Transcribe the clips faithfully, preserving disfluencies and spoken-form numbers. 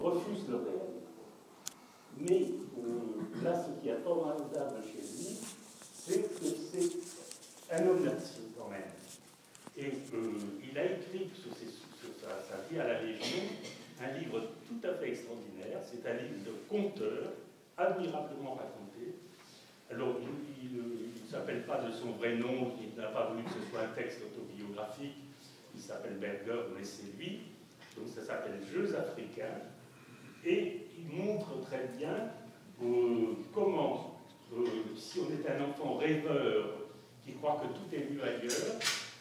refuse le réel. Mais euh, là, ce qui est formidable chez lui, c'est que c'est un homme nation quand même. Et euh, il a écrit sur, ses, sur sa, sa vie à la Légion un livre tout à fait extraordinaire. C'est un livre de conteur, admirablement raconté. Alors, il ne s'appelle pas de son vrai nom, il n'a pas voulu que ce soit un texte autobiographique. Il s'appelle Berger, mais c'est lui. Donc ça s'appelle Jeux africains. Et il montre très bien euh, comment, euh, si on est un enfant rêveur qui croit que tout est mieux ailleurs,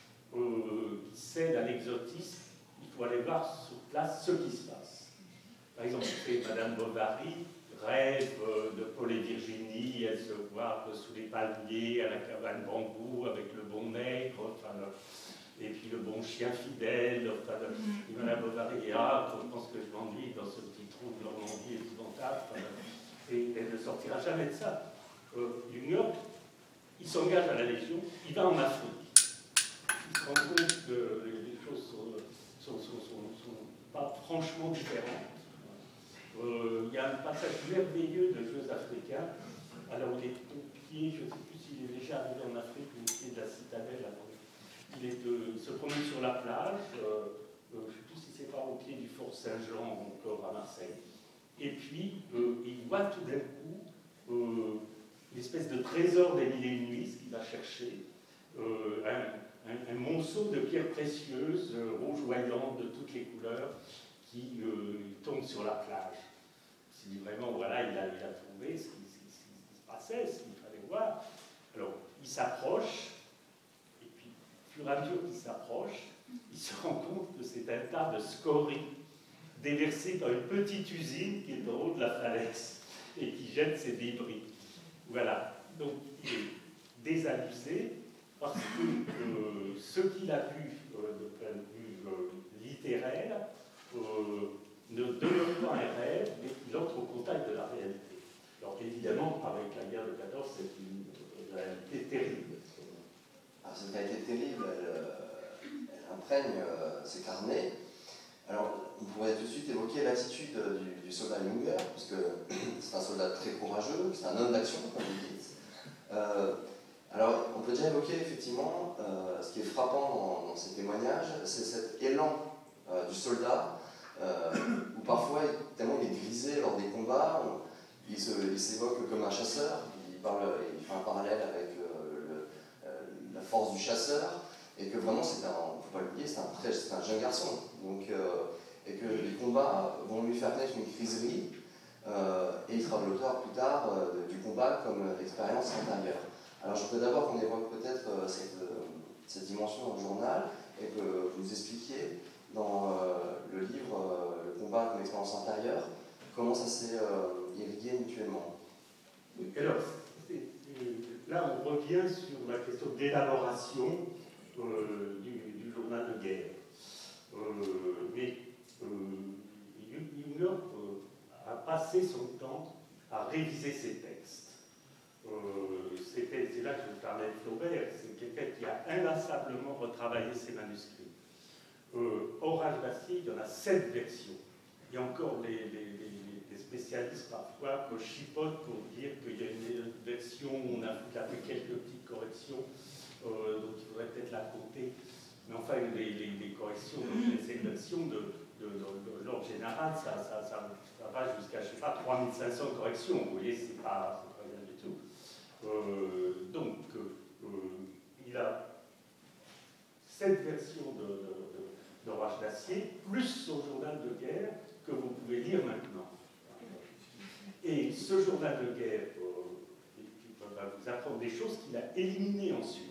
euh, qui cède à l'exotisme, il faut aller voir sur place ce qui se passe. Par exemple, Madame Bovary rêve euh, de Paul et Virginie, elle se voit sous les palmiers, à la cabane bambou, avec le bon maître, enfin, le, et puis le bon chien fidèle, enfin, le, et Madame Bovary dit « Ah, je pense que je m'ennuie dans ce petit trou de Normandie épouvantable. » Et elle ne sortira jamais de ça. Euh, Junior, il s'engage à la Légion, il va en Afrique. Il se rend compte que les choses sont, sont, sont, sont, sont pas franchement différentes. Euh, il y a un passage merveilleux de Jeux africains. Alors, il est au pied, je ne sais plus s'il est déjà arrivé en Afrique, au pied de la citadelle. Il, est, euh, il se promène sur la plage, euh, euh, je ne sais plus si c'est pas au pied du Fort Saint-Jean, encore à Marseille. Et puis, euh, il voit tout d'un coup euh, une espèce de trésor des mille et une nuits, ce qu'il va chercher, euh, un, un, un monceau de pierres précieuses, euh, rougeoyantes, de toutes les couleurs, qui euh, tombe sur la plage. Si vraiment, voilà, il a, il a trouvé ce qui, ce, qui, ce qui se passait, ce qu'il fallait voir. Alors, il s'approche, et puis, au fur et à mesure qu'il s'approche, il se rend compte que c'est un tas de scories déversées par une petite usine qui est en haut de la falaise et qui jette ses débris. Voilà. Donc, il est désabusé parce que euh, ce qu'il a vu euh, de point de vue euh, littéraire euh, ne demeure pas un rêve, mais qu'il entre au contact de la réalité. Alors évidemment, avec la guerre de quatorze, c'est une réalité terrible. Alors, cette réalité terrible, elle, elle imprègne euh, ses carnets. Alors, on pourrait tout de suite évoquer l'attitude du, du soldat Junger, puisque c'est un soldat très courageux, c'est un homme d'action, comme vous dites. Euh, alors, on peut déjà évoquer effectivement, euh, ce qui est frappant dans, dans ces témoignages, c'est cet élan euh, du soldat, euh, où parfois, tellement il est grisé lors des combats, on, il, se, il s'évoque comme un chasseur, il, parle, il fait un parallèle avec euh, le, euh, la force du chasseur, et que vraiment, c'est un, il ne faut pas l'oublier, c'est un, très, c'est un jeune garçon. Donc, euh, et que les combats vont lui faire naître une criserie, euh, et il sera l'auteur plus tard euh, du combat comme euh, expérience intérieure. Alors je voudrais d'abord qu'on évoque peut-être euh, cette, euh, cette dimension dans le journal, et que vous nous expliquiez dans euh, le livre euh, Le combat comme expérience intérieure, comment ça s'est euh, irrigué mutuellement. Oui, alors, c'est, c'est, là on revient sur la question d'élaboration euh, du, du journal de guerre. Euh, mais euh, Junger euh, a passé son temps à réviser ses textes. Euh, c'était, c'est là que je parlais de Flaubert, c'est quelqu'un qui a inlassablement retravaillé ses manuscrits. Euh, Orage d'acier, il y en a sept versions. Il y a encore les, les, les, les spécialistes parfois qui chipotent pour dire qu'il y a une version où on a fait quelques petites corrections, euh, donc il faudrait peut-être la compter. Mais enfin, les, les, les corrections, les sélections de, de, de, de l'ordre général, ça, ça, ça, ça va jusqu'à, je ne sais pas, trois mille cinq cents corrections. Vous voyez, c'est pas, c'est pas rien du tout. Euh, donc, euh, il a cette version de, de, de, d'Orage d'acier, plus son journal de guerre, que vous pouvez lire maintenant. Et ce journal de guerre euh, va vous apprendre des choses qu'il a éliminées ensuite.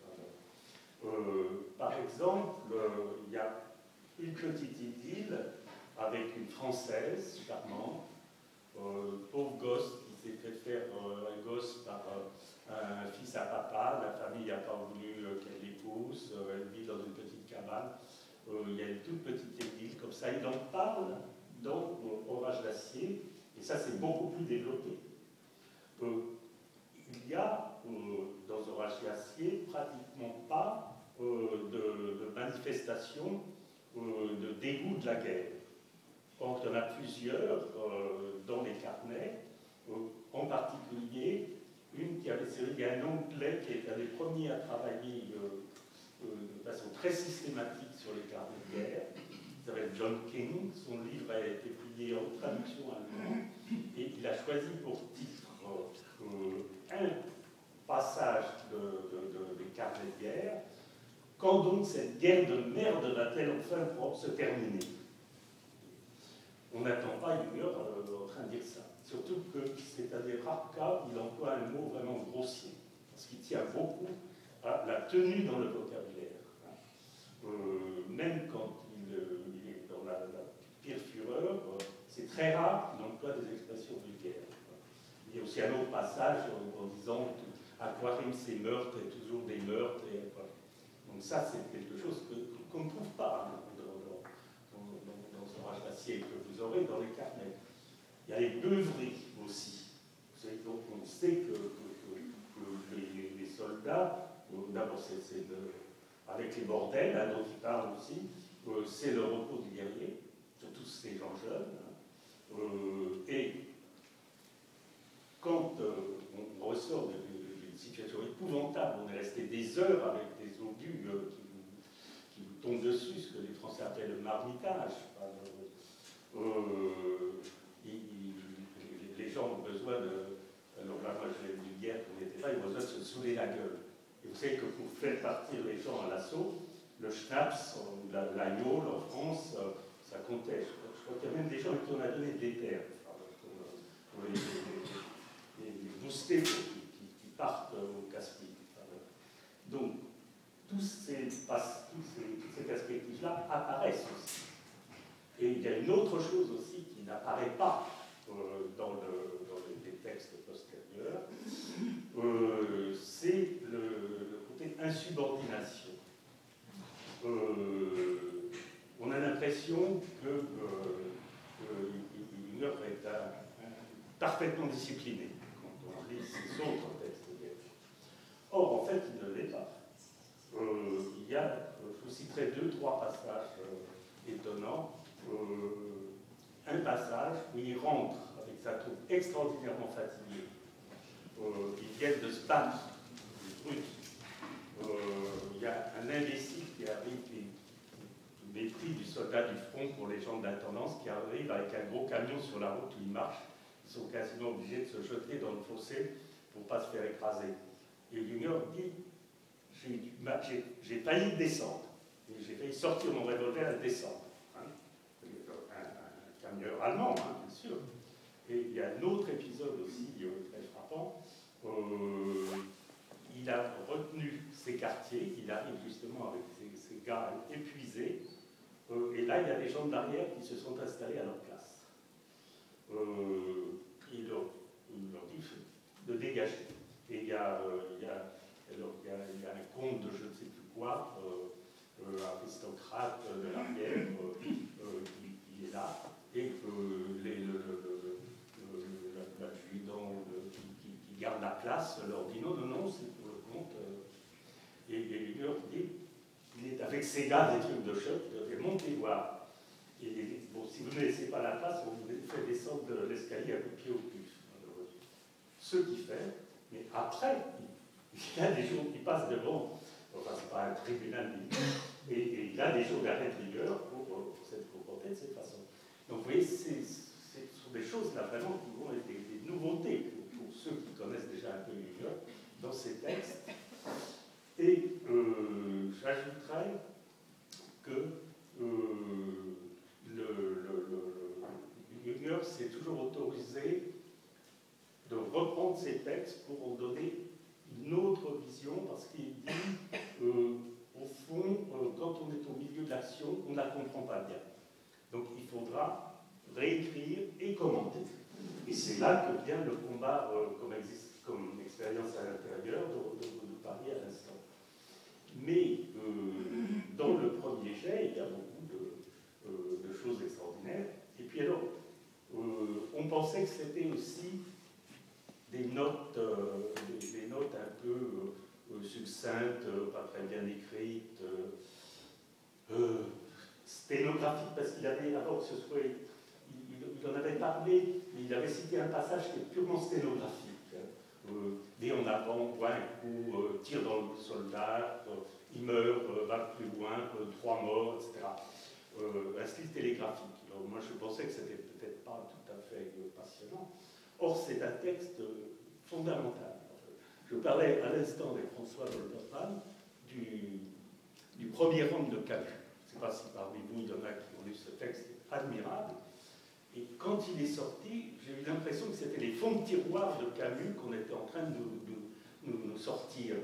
Euh, par exemple, euh, il y a une petite idylle avec une Française charmante, euh, pauvre gosse qui s'est fait faire euh, un gosse par euh, un fils à papa, la famille n'a pas voulu euh, qu'elle l'épouse, euh, elle vit dans une petite cabane, euh, il y a une toute petite idylle, comme ça il en parle dans euh, Orage d'acier, et ça c'est beaucoup plus développé. Euh, il y a euh, dans Orage d'acier pratiquement pas Euh, de, de manifestations euh, de dégoût de la guerre. Or, il y en a plusieurs euh, dans les carnets, euh, en particulier une qui avait servi, il y a un Anglais qui est un des premiers à travailler euh, euh, de façon très systématique sur les carnets de guerre. Il s'appelle John King, son livre a été publié en traduction allemande, et il a choisi pour titre euh, un passage de, de, de, des carnets de guerre. Quand donc cette guerre de merde va-t-elle enfin se terminer? On n'attend pas Jünger euh, en train de dire ça. Surtout que c'est un des rares cas où il emploie un mot vraiment grossier, parce qu'il tient beaucoup à la tenue dans le vocabulaire. Euh, même quand il, euh, il est dans la, la pire fureur, euh, c'est très rare qu'il emploie des expressions vulgaires. Il y a aussi un autre passage en, en disant Aquarim, c'est meurtre et toujours des meurtres. Et, voilà. Donc ça, c'est quelque chose que, qu'on ne trouve pas hein, dans, dans, dans, dans ce Orage d'acier que vous aurez dans les carnets. Il y a les beuveries aussi. Donc on sait que, que, que, que les, les soldats, d'abord c'est, c'est le, avec les bordels hein, dont il parle aussi, euh, c'est le repos du guerrier, surtout ces gens jeunes. Hein. Euh, et quand euh, on ressort d'une situation épouvantable, on est resté des heures avec des obus euh, qui, vous, qui vous tombent dessus, ce que les Français appellent le marmitage. Euh, il, il, les gens ont besoin de... Alors là, moi, je l'ai vu hier, on n'était pas, ils ont besoin de se saouler la gueule. Et vous savez que pour faire partir les gens à l'assaut, le schnapps, la, la yole en France, ça comptait. Je, je crois qu'il y a même des gens qui en a donné de l'éther pour les, les, les, les booster qui, qui, qui partent au casse-pied. Donc, tous ces, tous ces, toutes ces perspectives-là apparaissent aussi. Et il y a une autre chose aussi qui n'apparaît pas euh, dans, le, dans les, les textes postérieurs, euh, c'est le, le côté insubordination. Euh, on a l'impression que Jünger euh, est un, un, parfaitement discipliné quand on lit ses autres textes de guerre. Or, en fait, il ne l'est pas. Euh, il y a, je vous citerai deux, trois passages euh, étonnants. Euh, un passage où il rentre avec sa troupe extraordinairement fatiguée. Euh, ils viennent de se battre, les Russes. Euh, il y a un imbécile qui arrive, qui, qui mépris du soldat du front pour les gens de l'intendance, qui arrive avec un gros camion sur la route où ils marchent. Ils sont quasiment obligés de se jeter dans le fossé pour ne pas se faire écraser. Et Jünger dit j'ai, j'ai failli descendre. J'ai failli sortir mon revolver et descendre. Hein. Un, un camionneur allemand, hein, bien sûr. Et il y a un autre épisode aussi euh, très frappant. Euh, il a retenu ses quartiers, il arrive justement avec ses, ses gars épuisés. Euh, et là, il y a des gens de l'arrière qui se sont installés à leur place. Euh, il, leur, il leur dit de dégager. Et il y a, euh, il y a Alors, il, y a, il y a un comte de je ne sais plus quoi, euh, euh, aristocrate de l'arrière, euh, euh, qui, qui est là, et euh, les, le, le, le, l'adjudant qui, qui, qui garde la place leur dit non, non, non, c'est pour le comte. Euh, et il leur dit il est avec ses gars des trucs de choc, montez voir. Et bon, si vous ne laissez pas la place, on vous fait descendre de l'escalier à coup de pied au cul. Alors, ce qu'il fait, mais après, il y a des jours qui passent devant, enfin c'est pas un tribunal, et, et il y a des jours d'arrêt de rigueur pour, pour s'être comporté de cette façon. Donc vous voyez, c'est, c'est, ce sont des choses là vraiment qui vont être des, des nouveautés pour, pour ceux qui connaissent déjà un peu Jünger dans ces textes. Et euh, j'ajouterais que euh, le, le, le, Jünger s'est toujours autorisé de reprendre ces textes pour en donner une autre vision, parce qu'il dit, euh, au fond, euh, quand on est au milieu de l'action, on ne la comprend pas bien. Donc il faudra réécrire et commenter. Et c'est là que vient le combat euh, comme, existe, comme expérience à l'intérieur dont vous nous parliez à l'instant. Mais euh, dans le premier jet, il y a beaucoup de, euh, de choses extraordinaires. Et puis alors, euh, on pensait que c'était aussi des notes, euh, des, des notes un peu euh, succinctes, euh, pas très bien écrites, euh, euh, sténographiques, parce qu'il avait, avant que ce soit en avait parlé, il avait cité un passage qui est purement sténographique. Euh, et en avant, voit un coup, euh, tire dans le soldat, euh, il meurt, euh, va plus loin, euh, trois morts, et cetera. Euh, un style télégraphique. Alors, moi, je pensais que c'était peut-être pas tout à fait euh, passionnant. Or, c'est un texte euh, fondamental. Je parlais à l'instant avec François Golderman du, du premier homme de Camus. Je ne sais pas si parmi vous, il y en a qui ont lu ce texte admirable. Et quand il est sorti, j'ai eu l'impression que c'était les fonds de tiroir de Camus qu'on était en train de nous, nous, nous sortir.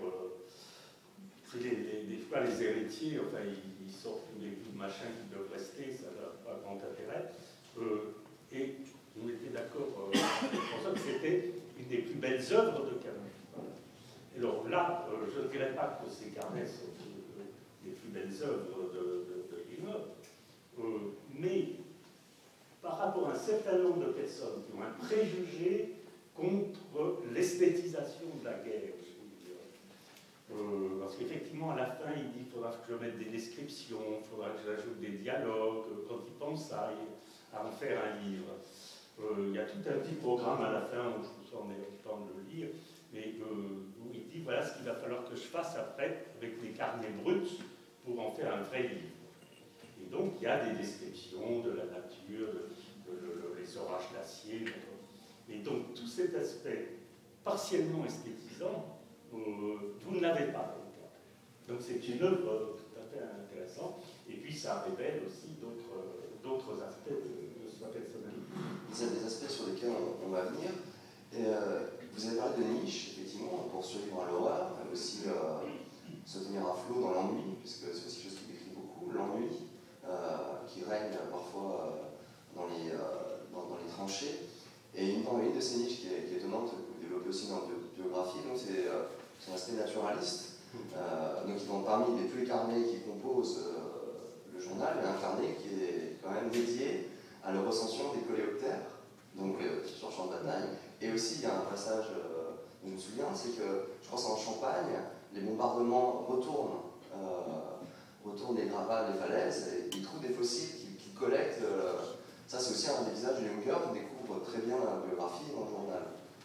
C'est les, les, des fois les héritiers, enfin, ils, ils sortent des bouts de machin qui doivent rester, ça n'a pas grand intérêt. Euh, et on était d'accord euh, pour ça que c'était une des plus belles œuvres de Camus. Alors là, euh, je ne dirais pas que ces carnets sont euh, les plus belles œuvres de, de, de Guillemot, euh, mais par rapport à un certain nombre de personnes qui ont un préjugé contre l'esthétisation de la guerre. Euh, parce qu'effectivement, à la fin, il dit qu'il faudra que je mette des descriptions, il faudra que j'ajoute des dialogues, quand il pense à, à en faire un livre. Euh, il y a tout un petit programme à la fin, où je ne vous en ai pas le temps de le lire, mais euh, où il dit voilà ce qu'il va falloir que je fasse après avec les carnets bruts pour en faire un vrai livre. Et donc, il y a des descriptions de la nature, de, de, de, de les orages glaciers. Et donc, tout cet aspect partiellement esthétisant, euh, vous ne l'avez pas. Donc, c'est une œuvre tout à fait intéressante. Et puis, ça révèle aussi d'autres aspects de, de sa personnalité. Il y a des aspects sur lesquels on, on va venir. Et, euh, vous avez parlé de niche, effectivement, pour survivre à l'horreur, mais aussi euh, se tenir à flot dans l'ennui, puisque c'est aussi quelque chose qui décrit beaucoup, l'ennui. Euh, qui règne parfois euh, dans, les, euh, dans, dans les tranchées. Et une, une de ces niches qui est, qui est étonnante, que vous développez aussi dans votre biographie, c'est euh, son aspect naturaliste. Euh, donc, dans, parmi les, tous les carnets qui composent euh, le journal, il y a un carnet qui est quand même dédié à la recension des coléoptères, donc euh, sur le champ de bataille. Et aussi, il y a un passage euh, dont je me souviens, c'est que, je pense en Champagne, les bombardements retournent. Euh, retourne les gravats, les falaises, et ils trouvent des fossiles qu'ils qui collectent. Euh, ça, c'est aussi un des visages de Junger qu'on découvre très bien dans la biographie dans le journal.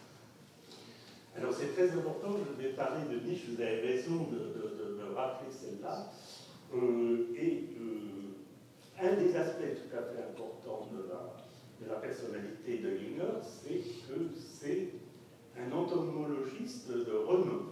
Alors, c'est très important, je vais parler de niche, vous avez raison de, de, de me rappeler celle-là. Euh, et euh, un des aspects tout à fait importants de la, de la personnalité de Junger, c'est que c'est un entomologiste de renom.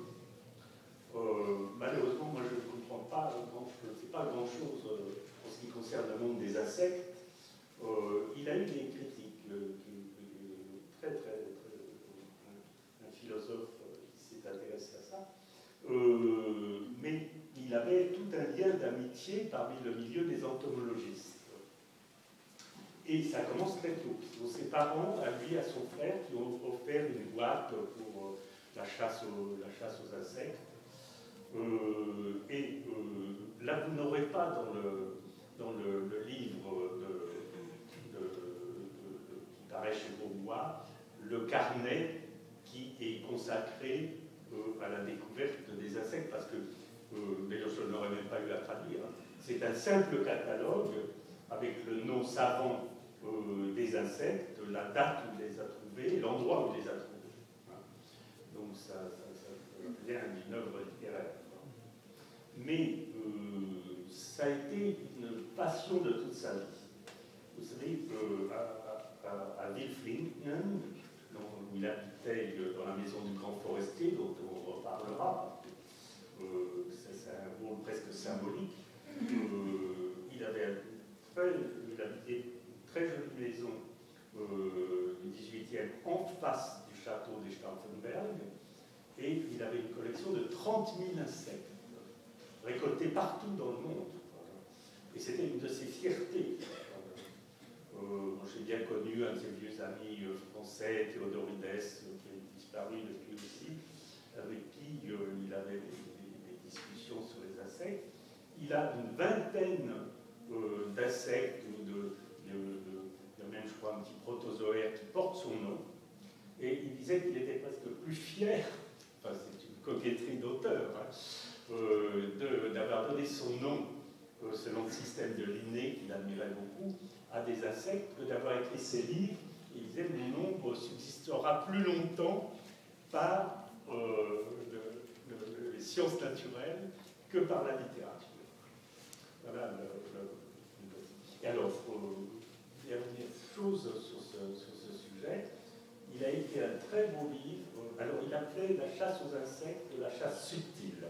Euh, malheureusement, moi je ne comprends pas, je ne sais pas grand-chose euh, en ce qui concerne le monde des insectes. Euh, il a eu des critiques, euh, qui, qui, très, très, très un, un philosophe euh, qui s'est intéressé à ça. Euh, mais il avait tout un lien d'amitié parmi le milieu des entomologistes. Et ça commence très tôt. Ses parents, à lui et à son frère, qui ont offert une boîte pour euh, la, chasse aux, la chasse aux insectes. Euh, et euh, là, vous n'aurez pas dans le, dans le, le livre de, de, de, de, qui paraît chez Beauvoir le carnet qui est consacré euh, à la découverte des insectes, parce que, euh, d'ailleurs, je n'aurais même pas eu à traduire. C'est un simple catalogue avec le nom savant euh, des insectes, la date où il les a trouvés, l'endroit où il les a trouvés. Hein. Donc, ça, ça, ça vient d'une œuvre littéraire. Mais euh, ça a été une passion de toute sa vie. Vous savez, euh, à, à, à Wilflingen, où il habitait dans la maison du grand forestier, dont on reparlera, euh, c'est un rôle presque symbolique, euh, il avait très, il habitait une très jolie maison euh, du dix-huitième en face du château des Stauffenberg, et il avait une collection de trente mille insectes récoltés partout dans le monde. Et c'était une de ses fiertés. Euh, J'ai bien connu un de ses vieux amis français, Théodorides, qui a disparu depuis aussi, avec qui euh, il avait des, des, des discussions sur les insectes. Il a une vingtaine euh, d'insectes, ou de, de, de, de même, je crois, un petit protozoaire qui porte son nom. Et il disait qu'il était presque plus fier, enfin c'est une coquetterie d'auteur, hein, euh, d'avoir donné son nom, euh, selon le système de Linné, qu'il admirait beaucoup, à des insectes que d'avoir écrit ces livres. Il disait que mon nombre subsistera plus longtemps par euh, le, le, les sciences naturelles que par la littérature. Voilà le, le, et alors, euh, dernière chose sur ce, sur ce sujet, il a écrit un très beau livre. Alors, il appelait La chasse aux insectes la chasse subtile.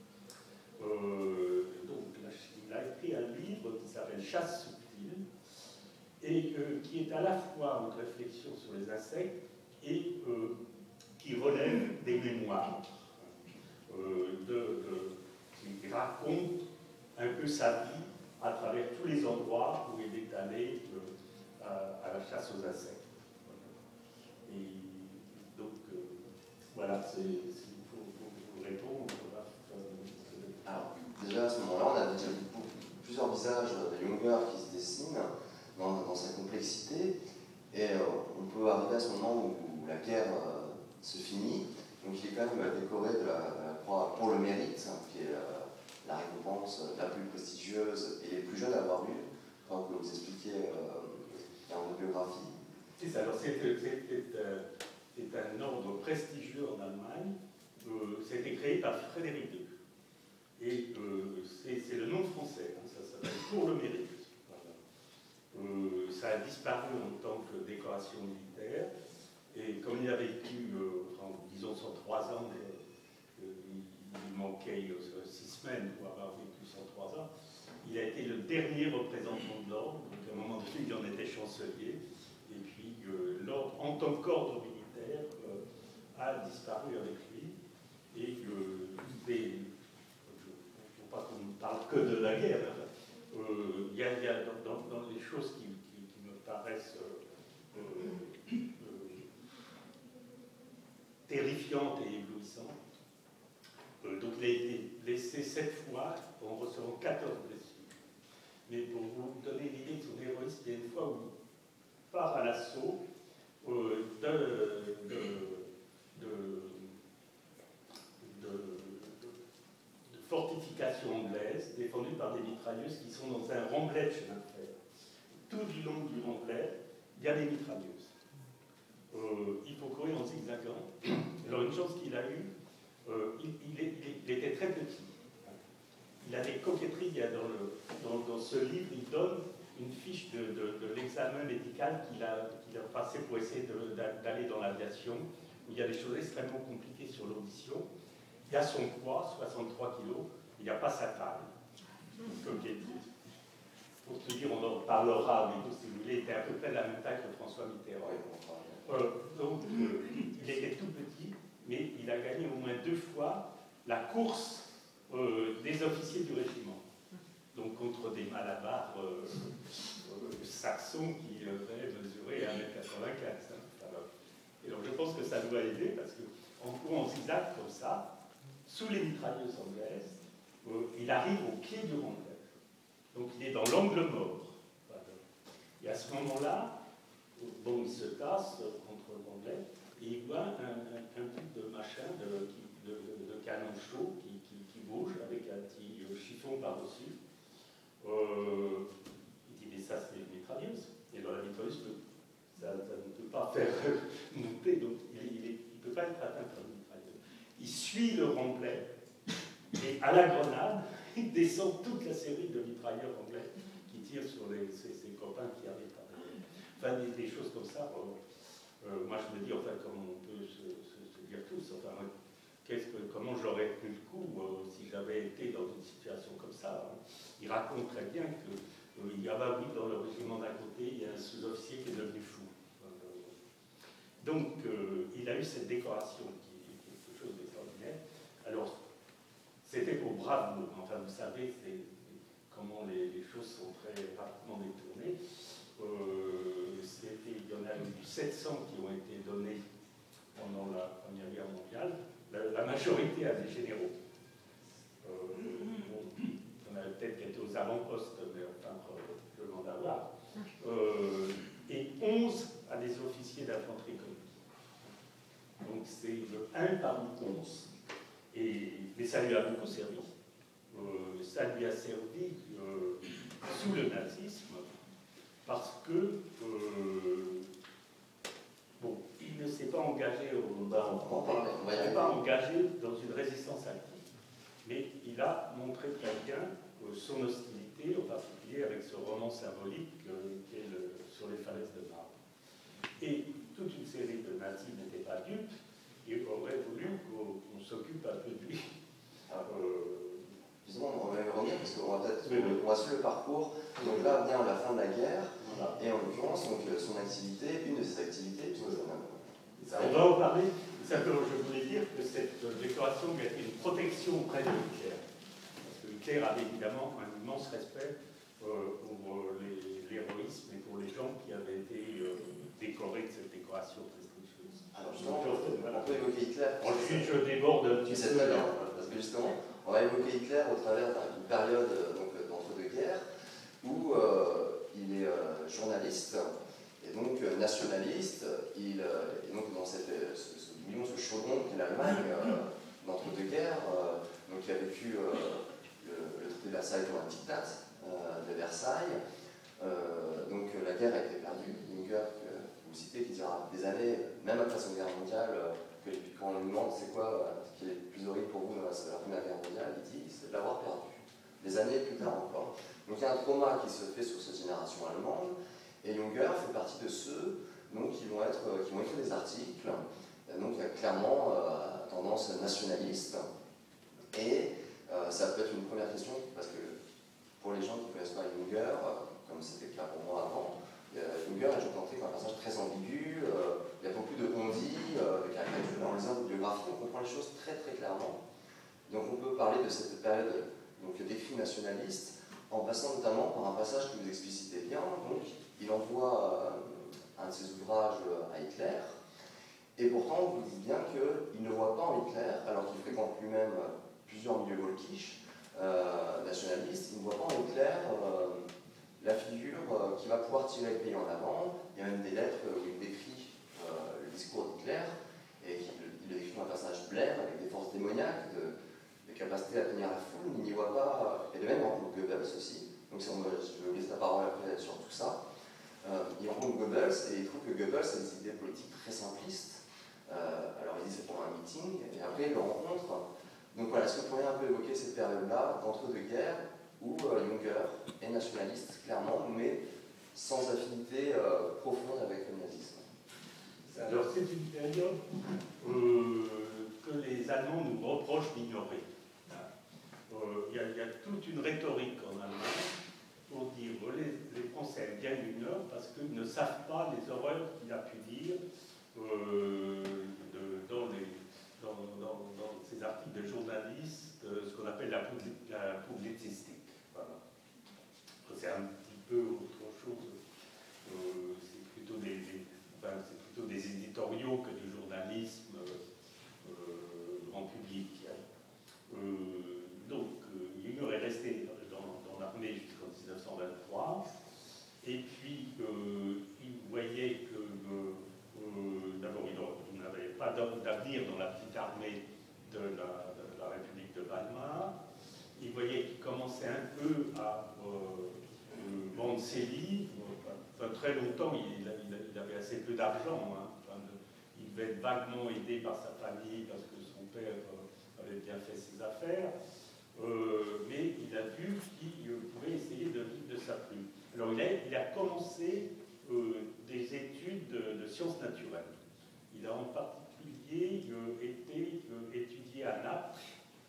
Euh, donc, il a écrit un livre qui s'appelle Chasse subtile et euh, qui est à la fois une réflexion sur les insectes et euh, qui relève des mémoires, euh, de, de, qui raconte un peu sa vie à travers tous les endroits où il est allé euh, à, à la chasse aux insectes. Et donc, euh, voilà, c'est, s'il faut, faut, faut répondre. Alors, déjà à ce moment-là, on a déjà plusieurs visages de Junger qui se dessinent dans, dans sa complexité, et euh, on peut arriver à ce moment où la guerre euh, se finit. Donc il est quand même décoré de la, la croix pour le mérite, hein, qui est euh, la récompense la plus prestigieuse et les plus jeunes à avoir eu, quand vous vous expliquiez euh, dans votre biographie. C'est ça, alors c'est, c'est, c'est, euh, c'est un ordre prestigieux en Allemagne, euh, c'était créé par Frédéric deux. Et euh, c'est, c'est le nom français, hein, ça s'appelle Pour le mérite. Voilà. Euh, ça a disparu en tant que décoration militaire, et comme il a vécu, euh, enfin, disons, cent trois ans, euh, il, il manquait euh, six semaines pour avoir vécu cent trois ans, il a été le dernier représentant de l'ordre, donc à un moment donné, il en était chancelier, et puis euh, l'ordre, en tant qu'ordre militaire, euh, a disparu avec lui, et euh, des, pas qu'on ne parle que de la guerre. Il euh, y, y a dans, dans les choses qui, qui, qui me paraissent euh, euh, terrifiantes et éblouissantes. Euh, donc, il a été blessé sept fois en recevant quatorze blessures. Mais pour vous donner l'idée de son héroïsme, il y a une fois où il part à l'assaut euh, de, de, de, de, de fortifications anglaises défendues par des mitrailleuses qui sont dans un remblai de chemin de fer. Tout du long du remblai, il y a des mitrailleuses. Euh, il faut courir en zigzagant. Alors, une chose qu'il a eue, euh, il, il, est, il était très petit. Il a des coquetteries. Il y a dans, le, dans, dans ce livre, il donne une fiche de, de, de l'examen médical qu'il a, qu'il a passé pour essayer de, d'aller dans l'aviation, où il y a des choses extrêmement compliquées sur l'audition. Il y a son poids, soixante-trois kilos, il n'y a pas sa taille. Coquetterie. Pour te dire, on en parlera, mais si vous voulez, il était à peu près de la même taille que François Mitterrand. Euh, donc, euh, il était tout petit, mais il a gagné au moins deux fois la course euh, des officiers du régiment. Donc, contre des malabares euh, euh, saxons qui devaient mesurer un mètre quatre-vingt-quinze. Hein. Alors, et donc, je pense que ça doit aider, parce qu'en courant en zigzag comme ça, sous les mitrailleuses anglaises, euh, il arrive au pied du remblai. Donc, il est dans l'angle mort. Voilà. Et à ce moment-là, bon, il se tasse contre le remblai et il voit un, un, un truc de machin, de, de, de, de canon chaud qui, qui, qui bouge avec un petit chiffon par-dessus. Euh, il dit, mais ça, c'est une mitrailleuse. Et dans la mitrailleuse, ça, ça ne peut pas faire monter, donc il ne peut pas être atteint par une mitrailleuse. Il suit le remblai et à la grenade, il descend toute la série de mitrailleurs anglais qui tirent sur les, ses, ses copains qui arrivent par derrière. Enfin, des, des choses comme ça. Euh, euh, moi, je me dis, enfin, comment on peut se, se, se dire tous, enfin, qu'est-ce que, comment j'aurais tenu le coup euh, si j'avais été dans une situation comme ça. Hein. Il raconte très bien qu'il euh, y a, bah oui, dans le régiment d'à côté, il y a un sous-officier qui est devenu fou. Euh, donc, euh, il a eu cette décoration qui est quelque chose d'extraordinaire. Alors, c'était pour bravoure. Enfin, vous savez, c'est, comment les, les choses sont très rapidement détournées. Euh, c'était, il y en a eu sept cents qui ont été donnés pendant la Première Guerre mondiale. La, la majorité à des généraux. Euh, bon, il y en avait peut-être qui étaient aux avant-postes, mais enfin, je demande à voir. Euh, et onze à des officiers d'infanterie commune. Donc c'est le un parmi onze. Et, mais ça lui a beaucoup servi. Euh, ça lui a servi euh, sous le nazisme parce que euh, bon, il ne s'est pas engagé au, bah, on va en parler. il ne s'est pas engagé dans une résistance active, mais il a montré très bien euh, son hostilité, en particulier avec ce roman symbolique euh, qui est le, Sur les falaises de marbre. Et toute une série de nazis n'étaient pas dupes et auraient voulu qu'on qu s'occupe un peu de lui. Euh, Justement, on va y revenir parce qu'on va peut-être oui, oui. on va suivre le parcours. Donc là vient la fin de la guerre, voilà. et en l'occurrence, donc son activité, une de ses activités, puisque ça, on va en parler. Simplement, je voulais dire que cette décoration a été une protection auprès de Hitler. Parce que Hitler avait évidemment un immense respect euh, pour l'héroïsme et pour les gens qui avaient été euh, décorés de cette décoration prestigieuse. Alors justement, on peut évoquer Hitler. Ensuite, je déborde un petit peu. Très bien, parce que justement, on va évoquer Hitler au travers d'une période d'entre-deux-guerres où euh, il est euh, journaliste et donc euh, nationaliste. Il euh, est donc dans cette, ce, ce mouvement, ce chaudron qu'est l'Allemagne euh, d'entre-deux-guerres, euh, donc qui a vécu euh, le, le traité de Versailles comme un diktat euh, de Versailles. Euh, donc la guerre a été perdue. Junger, que vous citez, qui dira des années, même après la Seconde Guerre mondiale, que quand on lui demande c'est quoi euh, ce qui est le plus horrible pour vous dans la, la Première Guerre mondiale, il dit c'est de l'avoir perdu. Des années plus tard encore. Donc il y a un trauma qui se fait sur cette génération allemande, et Junger fait partie de ceux donc, qui, vont être, qui vont écrire des articles, donc clairement euh, à tendance nationaliste. Et euh, ça peut être une première question, parce que pour les gens qui ne connaissent pas Junger, euh, comme c'était le cas pour moi avant, euh, Junger est toujours entré comme un personnage très ambigu, euh, il y a beaucoup de on-dit, euh, de caricatures. En lisant une biographie, on comprend les choses très très clairement. Donc on peut parler de cette période donc, d'écrit nationaliste, en passant notamment par un passage que vous explicitez bien. Donc, il envoie euh, un de ses ouvrages à Hitler, et pourtant on vous dit bien qu'il ne voit pas en Hitler, alors qu'il fréquente lui-même plusieurs milieux volkisch, euh, nationalistes, il ne voit pas en Hitler euh, la figure euh, qui va pouvoir tirer le pays en avant. Il y a même des lettres où il décrit euh, le discours d'Hitler, et il le décrit comme un personnage blême, avec des forces démoniaques, de, capacité à tenir la foule, il n'y voit pas, et de même il rencontre Goebbels aussi, donc on, je vais vous laisser la parole après sur tout ça. Euh, il rencontre Goebbels et il trouve que Goebbels a des idées politiques très simplistes, euh, alors il dit c'est pour un meeting, et après il le rencontre. Donc voilà, est-ce que vous pourriez un peu évoquer cette période-là, d'entre-deux-guerres, où euh, Junger est nationaliste, clairement, mais sans affinité euh, profonde avec le nazisme? Alors c'est une période euh, que les Allemands nous reprochent d'ignorer. Il y, y a toute une rhétorique en Allemagne pour dire que les, les Français aiment bien Junger parce qu'ils ne savent pas les horreurs qu'il a pu dire euh, de, dans, les, dans, dans, dans ces articles de journalistes, euh, ce qu'on appelle la, la publicistique. Voilà. C'est un petit peu autre chose. Euh, c'est plutôt des, des, enfin, c'est plutôt des éditoriaux que du journalisme euh, grand public. Euh, donc, euh, Junger est resté dans, dans l'armée jusqu'en mille neuf cent vingt-trois, et puis euh, il voyait que euh, d'abord il n'avait pas d'avenir dans la petite armée de la, de la République de Weimar. Il voyait qu'il commençait un peu à euh, euh, vendre ses livres. Enfin, très longtemps, il, il, il avait assez peu d'argent. Hein. Enfin, il devait être vaguement aidé par sa famille parce que son père euh, avait bien fait ses affaires. Euh, mais il a vu qu'il euh, pouvait essayer de vivre de sa plume. Alors il a, il a commencé euh, des études de, de sciences naturelles. Il a en particulier euh, été euh, étudié à Naples,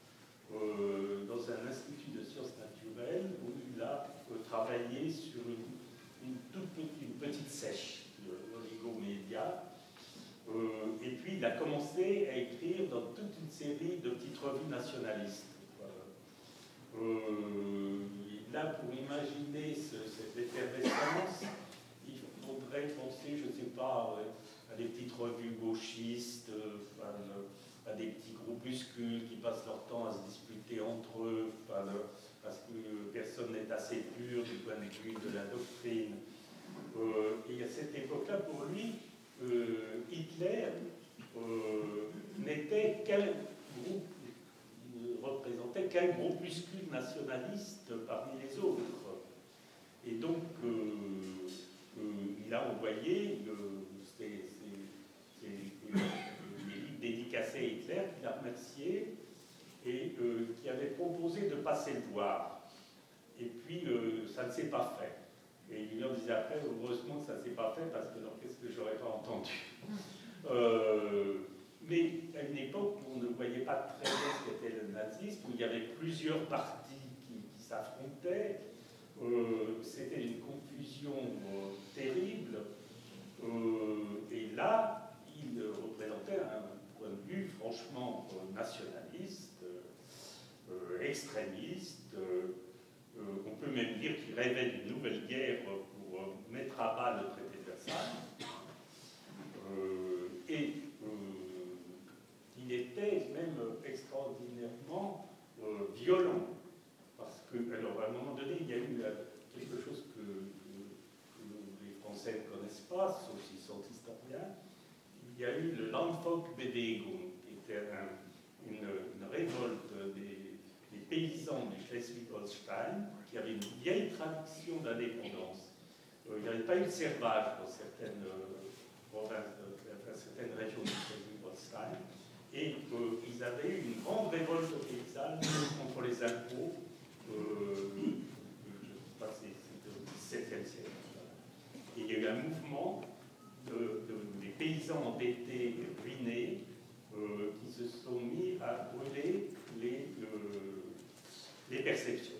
euh, dans un institut de sciences naturelles, où il a euh, travaillé sur une, une toute petite, une petite sèche de l'oligomédia. Euh, et puis il a commencé à écrire dans toute une série de petites revues nationalistes. Euh, là, pour imaginer ce, cette effervescence, il faudrait penser, je ne sais pas, à des petites revues gauchistes, enfin, à des petits groupuscules qui passent leur temps à se disputer entre eux, enfin, parce que personne n'est assez pur du point de vue de la doctrine. Euh, et à cette époque-là, pour lui, euh, Hitler euh, n'était qu'un groupe ne représentait qu'un groupuscule nationaliste parmi les autres. Et donc, euh, Bernard Mercier, et euh, qui avait proposé de passer le voir. Et puis, euh, ça ne s'est pas fait. Et il leur disait après, heureusement que ça ne s'est pas fait, parce que non, qu'est-ce que j'aurais pas entendu. Euh, mais à une époque où on ne voyait pas très bien ce qu'était le nazisme, où il y avait plusieurs partis qui, qui s'affrontaient, euh, c'était une confusion euh, terrible. Euh, et là, il représentait un point de vue franchement euh, nationaliste, euh, extrémiste. Euh, euh, on peut même dire qu'il rêvait d'une nouvelle guerre pour euh, mettre à bas le traité de Versailles. Euh, et euh, il était même extraordinairement euh, violent. Parce que, alors, à un moment donné, il y a eu euh, quelque chose que, que, que les Français ne connaissent pas, sauf s'ils sont historiens. Il y a eu le Landvolksbewegung, qui était un, une, une révolte des, des paysans du Schleswig-Holstein, qui avait une vieille tradition d'indépendance. Euh, il n'y avait pas eu de servage dans certaines euh, provinces, dans certaines régions du Schleswig-Holstein, et euh, ils avaient eu une grande révolte paysanne contre les impôts. Euh, je ne sais pas si c'était au dix-septième siècle. Et il y a eu un mouvement de, de, des paysans endettés et ruinés euh, qui se sont mis à brûler les, euh, les perceptions.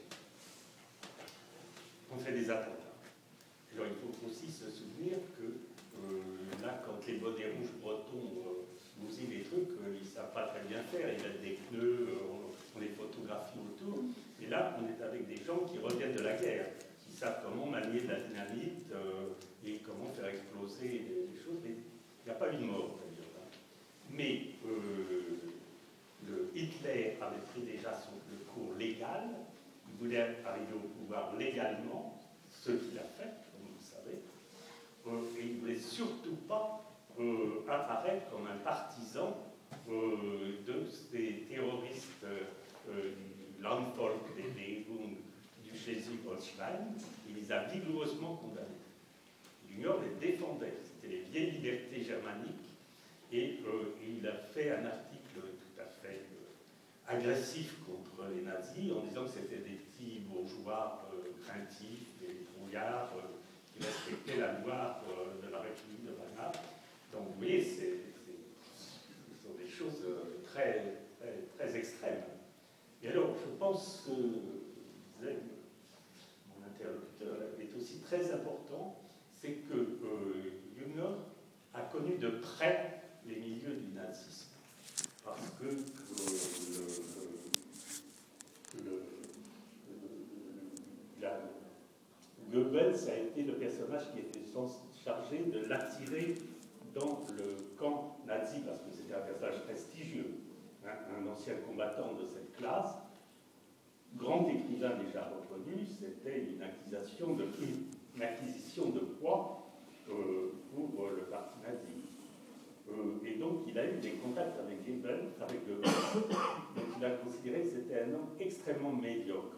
On fait des attentats. Alors il faut aussi se souvenir que euh, là, quand les bonnets rouges bretons euh, bousillent les trucs, euh, ils ne savent pas très bien faire. Ils mettent des pneus, euh, on, on les photographie autour. Et là, on est avec des gens qui reviennent de la guerre, qui savent comment manier de la dynamite euh, et comment faire exploser les, les choses. Mais il n'y a pas eu de mort, d'ailleurs. Hein. Mais euh, le Hitler avait pris déjà son, le cours légal. Il voulait arriver au pouvoir légalement, ce qu'il a fait, comme vous le savez. Euh, et il ne voulait surtout pas euh, apparaître comme un partisan euh, de ces terroristes euh, Landvolksbewegung du Schleswig-Holstein. Il les a vigoureusement condamnés. L'Union les défendait, c'était les vieilles libertés germaniques, et euh, il a fait un article tout à fait euh, agressif contre les nazis en disant que c'était des petits bourgeois euh, craintifs, des brouillards euh, qui respectaient la loi euh, de la République de Weimar. Donc vous voyez, c'est, c'est, ce sont des choses euh, très, très, très extrêmes. Et alors, je pense que disait, mon interlocuteur est aussi très important, c'est que euh, Jünger a connu de près les milieux du nazisme. Parce que euh, le, le, le, la, Goebbels a été le personnage qui était chargé de l'attirer dans le camp nazi, parce que c'était un personnage prestigieux. Un ancien combattant de cette classe, grand écrivain déjà reconnu, c'était une acquisition de, une acquisition de poids euh, pour euh, le parti nazi. Euh, et donc il a eu des contacts avec Goebbels, avec Goebbels, donc il a considéré que c'était un homme extrêmement médiocre.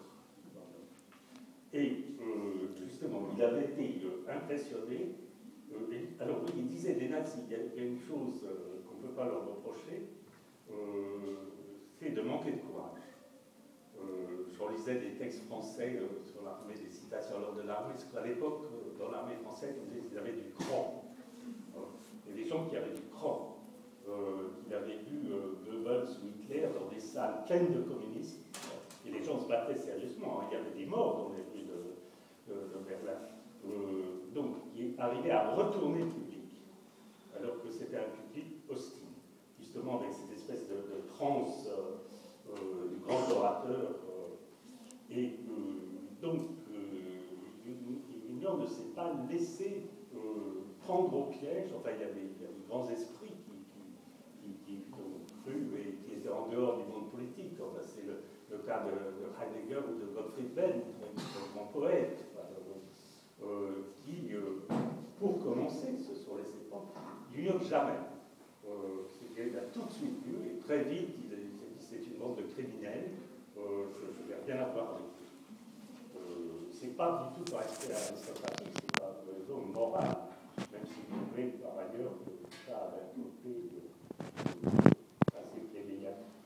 Et euh, justement, il avait été euh, impressionné. Euh, et, alors oui, il disait des nazis, il y a, il y a une chose euh, qu'on ne peut pas leur reprocher, Euh, c'est de manquer de courage. Euh, je relisais des textes français euh, sur l'armée, des citations lors de l'armée, parce qu'à l'époque, euh, dans l'armée française, on disait qu'ils avaient du cran. Euh, il y a des gens qui avaient du cran, euh, qui avaient vu euh, Goebbels ou Hitler dans des salles pleines de communistes, et les gens se battaient sérieusement. Hein. Il y avait des morts dans les rues de, de, de Berlin. Euh, donc, il est arrivé à retourner le public, alors que c'était un public hostile. Justement avec cette espèce de, de transe euh, euh, du grand orateur. Euh, et euh, donc, l'Union ne s'est pas laissé euh, prendre au piège. Enfin, il y avait, il y avait des grands esprits qui, qui, qui, qui ont cru et qui étaient en dehors du monde politique. Enfin, c'est le, le cas de, de Heidegger ou de Gottfried Benn, un grand poète, euh, qui, euh, pour commencer, se sont laissés prendre. L'Union jamais. Euh, il a tout de suite vu, et très vite, il a dit c'est une bande de criminels, euh, je ne vais rien avoir avec eux. Euh, c'est pas du tout par respect à l'aristocratie, c'est pas une raison morale, même si vous trouvez par ailleurs que ça a un côté assez plébéiaque.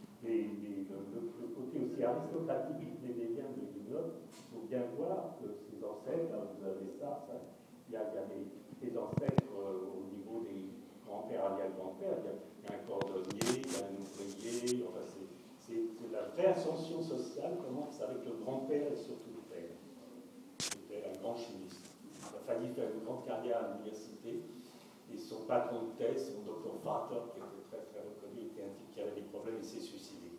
ancêtres, là, vous avez ça, ça. Il y a, il y a des, des ancêtres euh, au niveau des grands-pères, arrière-grands-pères, il, il y a un cordonnier, il y a un ouvrier, enfin, c'est la vraie ascension sociale commence avec le grand-père et surtout le père. Le père, un grand chimiste. Il a fallu faire une grande carrière à l'université, et son patron de thèse, son docteur Vater, qui était très très reconnu, était un type qui avait des problèmes et s'est suicidé.